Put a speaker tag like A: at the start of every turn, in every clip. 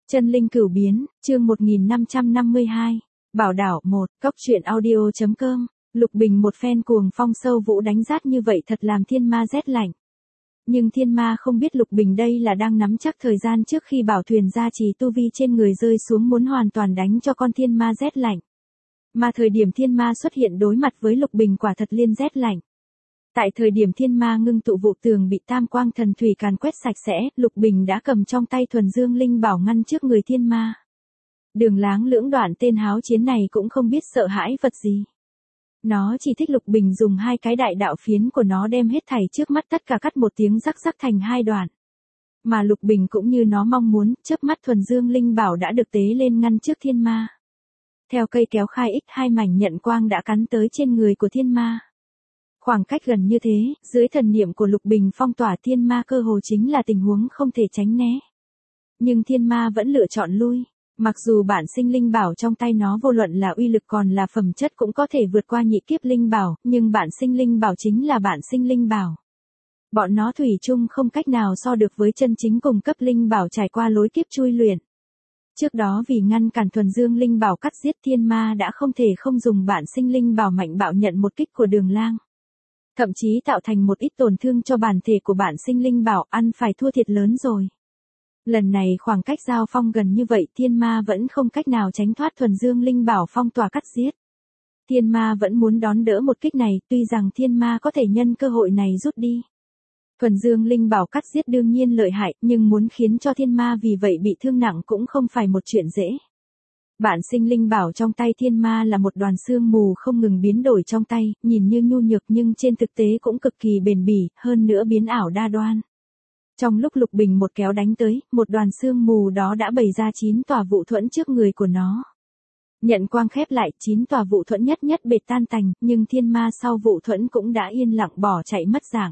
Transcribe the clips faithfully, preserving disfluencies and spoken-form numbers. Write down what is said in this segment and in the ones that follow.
A: Chân linh cửu biến, chương một nghìn năm trăm năm mươi hai. Bảo đảo một, cốc truyện audio chấm com. Lục Bình một phen cuồng phong sâu vũ đánh rát như vậy thật làm thiên ma rét lạnh. Nhưng thiên ma không biết Lục Bình đây là đang nắm chắc thời gian trước khi bảo thuyền gia trì tu vi trên người rơi xuống muốn hoàn toàn đánh cho con thiên ma rét lạnh. Mà thời điểm thiên ma xuất hiện đối mặt với Lục Bình quả thật liên rét lạnh. Tại thời điểm thiên ma ngưng tụ vụ tường bị tam quang thần thủy càn quét sạch sẽ, Lục Bình đã cầm trong tay thuần dương linh bảo ngăn trước người thiên ma. Đường Láng lưỡng đoạn tên háo chiến này cũng không biết sợ hãi vật gì. Nó chỉ thích Lục Bình dùng hai cái đại đạo phiến của nó đem hết thảy trước mắt tất cả cắt một tiếng rắc rắc thành hai đoạn. Mà Lục Bình cũng như nó mong muốn, chớp mắt thuần dương linh bảo đã được tế lên ngăn trước thiên ma. Theo cây kéo khai ích hai mảnh nhận quang đã cắn tới trên người của thiên ma. Khoảng cách gần như thế, dưới thần niệm của Lục Bình phong tỏa thiên ma cơ hồ chính là tình huống không thể tránh né. Nhưng thiên ma vẫn lựa chọn lui, mặc dù bản sinh linh bảo trong tay nó vô luận là uy lực còn là phẩm chất cũng có thể vượt qua nhị kiếp linh bảo, nhưng bản sinh linh bảo chính là bản sinh linh bảo. Bọn nó thủy chung không cách nào so được với chân chính cùng cấp linh bảo trải qua lối kiếp chui luyện. Trước đó vì ngăn cản thuần dương linh bảo cắt giết thiên ma đã không thể không dùng bản sinh linh bảo mạnh bạo nhận một kích của Đường Lang. Thậm chí tạo thành một ít tổn thương cho bản thể của bản sinh linh bảo, ăn phải thua thiệt lớn rồi. Lần này khoảng cách giao phong gần như vậy thiên ma vẫn không cách nào tránh thoát thuần dương linh bảo phong tỏa cắt giết. Thiên ma vẫn muốn đón đỡ một kích này, tuy rằng thiên ma có thể nhân cơ hội này rút đi. Thuần dương linh bảo cắt giết đương nhiên lợi hại, nhưng muốn khiến cho thiên ma vì vậy bị thương nặng cũng không phải một chuyện dễ. Bản sinh linh bảo trong tay thiên ma là một đoàn sương mù không ngừng biến đổi trong tay, nhìn như nhu nhược nhưng trên thực tế cũng cực kỳ bền bỉ, hơn nữa biến ảo đa đoan. Trong lúc Lục Bình một kéo đánh tới, một đoàn sương mù đó đã bày ra chín tòa vụ thuẫn trước người của nó. Nhận quang khép lại, chín tòa vụ thuẫn nhất nhất bệt tan tành, nhưng thiên ma sau vụ thuẫn cũng đã yên lặng bỏ chạy mất dạng.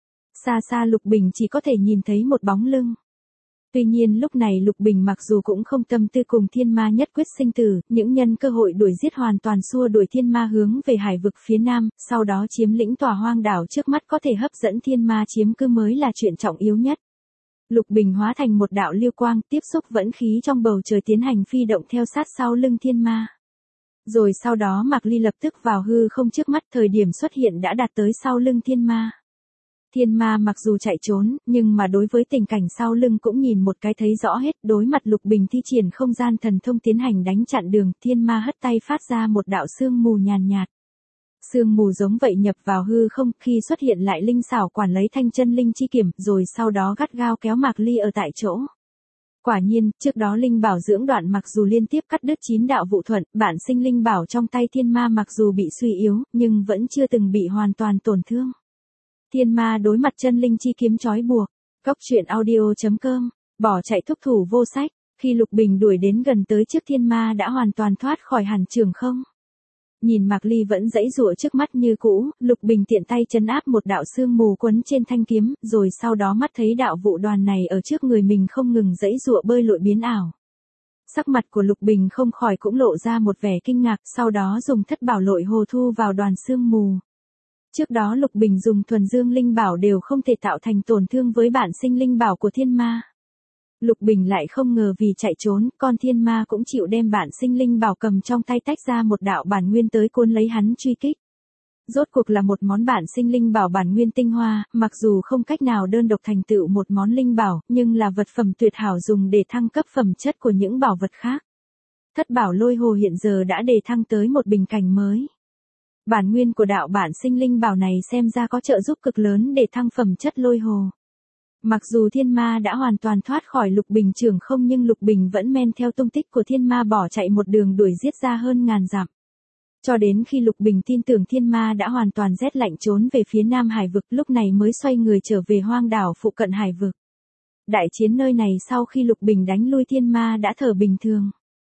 A: Xa xa Lục Bình chỉ có thể nhìn thấy một bóng lưng. Tuy nhiên lúc này Lục Bình mặc dù cũng không tâm tư cùng thiên ma nhất quyết sinh tử, những nhân cơ hội đuổi giết hoàn toàn xua đuổi thiên ma hướng về hải vực phía nam, sau đó chiếm lĩnh tòa hoang đảo trước mắt có thể hấp dẫn thiên ma chiếm cứ mới là chuyện trọng yếu nhất. Lục Bình hóa thành một đạo lưu quang tiếp xúc vẫn khí trong bầu trời tiến hành phi động theo sát sau lưng thiên ma. Rồi sau đó Mạc Ly lập tức vào hư không trước mắt thời điểm xuất hiện đã đạt tới sau lưng thiên ma. Thiên ma mặc dù chạy trốn, nhưng mà đối với tình cảnh sau lưng cũng nhìn một cái thấy rõ hết, đối mặt Lục Bình thi triển không gian thần thông tiến hành đánh chặn đường, thiên ma hất tay phát ra một đạo sương mù nhàn nhạt. Sương mù giống vậy nhập vào hư không, khi xuất hiện lại linh xảo quản lấy thanh chân linh chi kiểm, rồi sau đó gắt gao kéo Mạc Ly ở tại chỗ. Quả nhiên, trước đó linh bảo dưỡng đoạn mặc dù liên tiếp cắt đứt chín đạo vụ thuận, bản sinh linh bảo trong tay thiên ma mặc dù bị suy yếu, nhưng vẫn chưa từng bị hoàn toàn tổn thương. Thiên ma đối mặt chân linh chi kiếm trói buộc, cốc truyện audio chấm com, bỏ chạy thúc thủ vô sách, khi Lục Bình đuổi đến gần tới trước thiên ma đã hoàn toàn thoát khỏi hàn trường không. Nhìn Mạc Ly vẫn giãy giụa trước mắt như cũ, Lục Bình tiện tay trấn áp một đạo sương mù quấn trên thanh kiếm, rồi sau đó mắt thấy đạo vụ đoàn này ở trước người mình không ngừng giãy giụa bơi lội biến ảo. Sắc mặt của Lục Bình không khỏi cũng lộ ra một vẻ kinh ngạc, sau đó dùng thất bảo lội hồ thu vào đoàn sương mù. Trước đó Lục Bình dùng thuần dương linh bảo đều không thể tạo thành tổn thương với bản sinh linh bảo của thiên ma. Lục Bình lại không ngờ vì chạy trốn, con thiên ma cũng chịu đem bản sinh linh bảo cầm trong tay tách ra một đạo bản nguyên tới cuốn lấy hắn truy kích. Rốt cuộc là một món bản sinh linh bảo bản nguyên tinh hoa, mặc dù không cách nào đơn độc thành tựu một món linh bảo, nhưng là vật phẩm tuyệt hảo dùng để thăng cấp phẩm chất của những bảo vật khác. Thất bảo lôi hồ hiện giờ đã đề thăng tới một bình cảnh mới. Bản nguyên của đạo bản sinh linh bảo này xem ra có trợ giúp cực lớn để thăng phẩm chất lôi hồ. Mặc dù thiên ma đã hoàn toàn thoát khỏi Lục Bình trường không nhưng Lục Bình vẫn men theo tung tích của thiên ma bỏ chạy một đường đuổi giết ra hơn ngàn dặm. Cho đến khi Lục Bình tin tưởng thiên ma đã hoàn toàn rét lạnh trốn về phía nam hải vực lúc này mới xoay người trở về hoang đảo phụ cận hải vực. Đại chiến nơi này sau khi Lục Bình đánh lui thiên ma đã thở bình thường.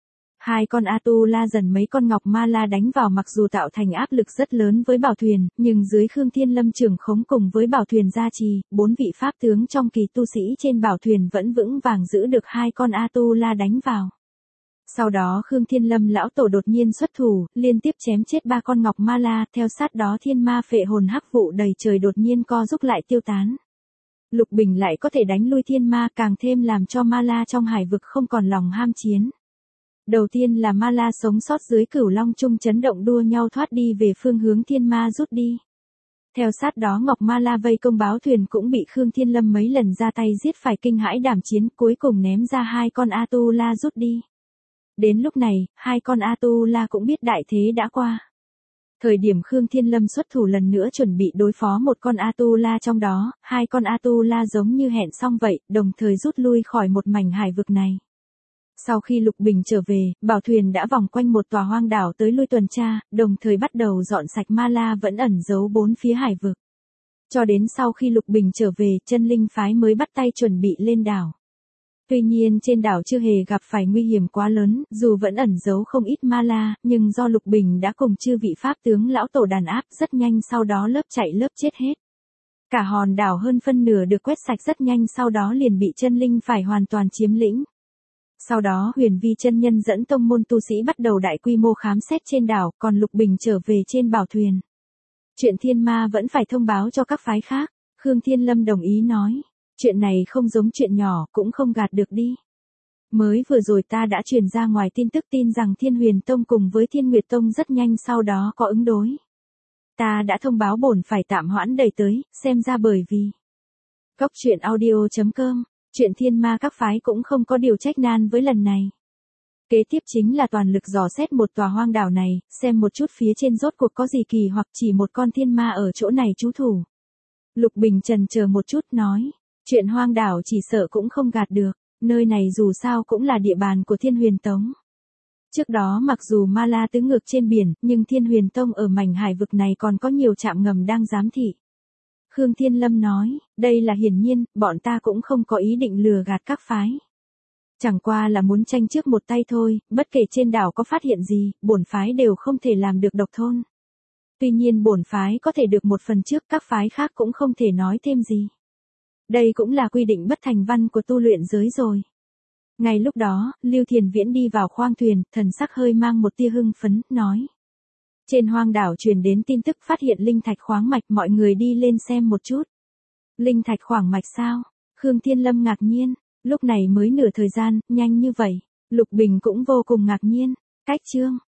A: Hai con Atu La dần mấy con Ngọc Ma La đánh vào mặc dù tạo thành áp lực rất lớn với bảo thuyền, nhưng dưới Khương Thiên Lâm trưởng khống cùng với bảo thuyền gia trì, bốn vị pháp tướng trong kỳ tu sĩ trên bảo thuyền vẫn vững vàng giữ được hai con Atu La đánh vào. Sau đó Khương Thiên Lâm lão tổ đột nhiên xuất thủ, liên tiếp chém chết ba con Ngọc Ma La, theo sát đó thiên ma phệ hồn hắc vụ đầy trời đột nhiên co rút lại tiêu tán. Lục Bình lại có thể đánh lui thiên ma, càng thêm làm cho ma la trong hải vực không còn lòng ham chiến. Đầu tiên là ma la sống sót dưới Cửu Long Trung chấn động đua nhau thoát đi về phương hướng thiên ma rút đi. Theo sát đó Ngọc Ma La vây công báo thuyền cũng bị Khương Thiên Lâm mấy lần ra tay giết phải kinh hãi đảm chiến, cuối cùng ném ra hai con Atula rút đi. Đến lúc này, hai con Atula cũng biết đại thế đã qua. Thời điểm Khương Thiên Lâm xuất thủ lần nữa chuẩn bị đối phó một con Atula trong đó, hai con Atula giống như hẹn xong vậy, đồng thời rút lui khỏi một mảnh hải vực này. Sau khi Lục Bình trở về, bảo thuyền đã vòng quanh một tòa hoang đảo tới lui tuần tra, đồng thời bắt đầu dọn sạch ma la vẫn ẩn giấu bốn phía hải vực. Cho đến sau khi Lục Bình trở về, chân linh phái mới bắt tay chuẩn bị lên đảo. Tuy nhiên trên đảo chưa hề gặp phải nguy hiểm quá lớn, dù vẫn ẩn giấu không ít ma la, nhưng do Lục Bình đã cùng chư vị pháp tướng lão tổ đàn áp rất nhanh, sau đó lớp chạy lớp chết hết. Cả hòn đảo hơn phân nửa được quét sạch rất nhanh, sau đó liền bị chân linh phải hoàn toàn chiếm lĩnh. Sau đó Huyền Vi chân nhân dẫn tông môn tu sĩ bắt đầu đại quy mô khám xét trên đảo, còn Lục Bình trở về trên bảo thuyền. Chuyện thiên ma vẫn phải thông báo cho các phái khác, Khương Thiên Lâm đồng ý nói. Chuyện này không giống chuyện nhỏ, cũng không gạt được đi. Mới vừa rồi ta đã truyền ra ngoài tin tức tin rằng Thiên Huyền Tông cùng với Thiên Nguyệt Tông rất nhanh sau đó có ứng đối. Ta đã thông báo bổn phải tạm hoãn đẩy tới, xem ra bởi vì Cốc truyện audio chấm com, chuyện thiên ma các phái cũng không có điều trách nan với lần này. Kế tiếp chính là toàn lực dò xét một tòa hoang đảo này, xem một chút phía trên rốt cuộc có gì kỳ hoặc chỉ một con thiên ma ở chỗ này trú thủ. Lục Bình chần chờ một chút nói, chuyện hoang đảo chỉ sợ cũng không gạt được, nơi này dù sao cũng là địa bàn của Thiên Huyền Tông. Trước đó mặc dù ma la tứ ngược trên biển, nhưng Thiên Huyền Tông ở mảnh hải vực này còn có nhiều trạm ngầm đang giám thị. Khương Thiên Lâm nói, đây là hiển nhiên, bọn ta cũng không có ý định lừa gạt các phái. Chẳng qua là muốn tranh trước một tay thôi, bất kể trên đảo có phát hiện gì, bổn phái đều không thể làm được độc thôn. Tuy nhiên bổn phái có thể được một phần trước, các phái khác cũng không thể nói thêm gì. Đây cũng là quy định bất thành văn của tu luyện giới rồi. Ngay lúc đó, Lưu Thiền Viễn đi vào khoang thuyền, thần sắc hơi mang một tia hưng phấn, nói. Trên hoang đảo truyền đến tin tức phát hiện linh thạch khoáng mạch, mọi người đi lên xem một chút. Linh thạch khoáng mạch sao? Khương Thiên Lâm ngạc nhiên, lúc này mới nửa thời gian, nhanh như vậy. Lục Bình cũng vô cùng ngạc nhiên. Cách chương